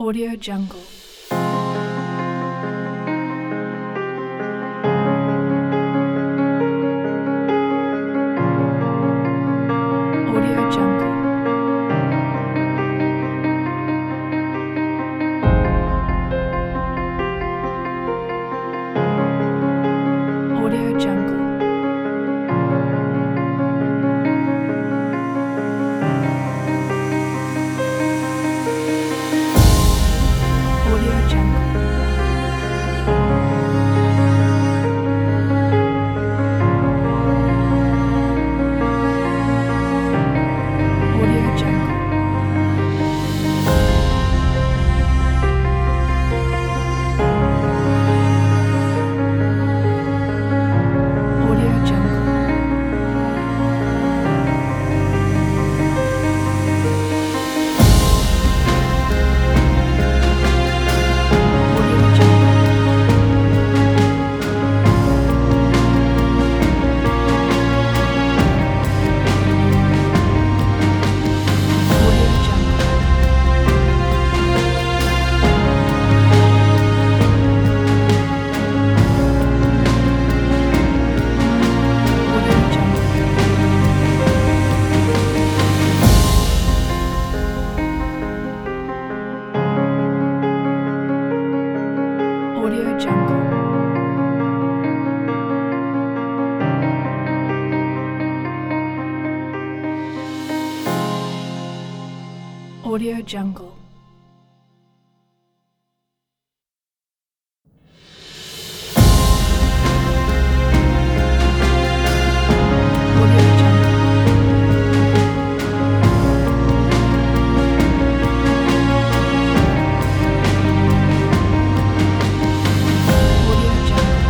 Audio Jungle. Audio Jungle. Audio Jungle. Audio Jungle. Audio Jungle. Audio Jungle. Audio Jungle. Audio Jungle. Audio Jungle. Audio Jungle. Audio Jungle. Audio Jungle. Audio Jungle.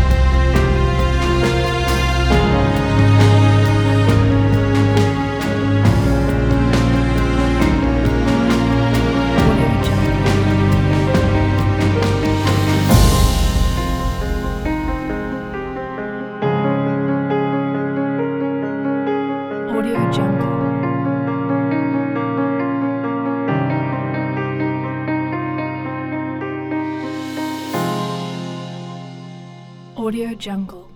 Audio Jungle. Audio Jungle. Audio Jungle.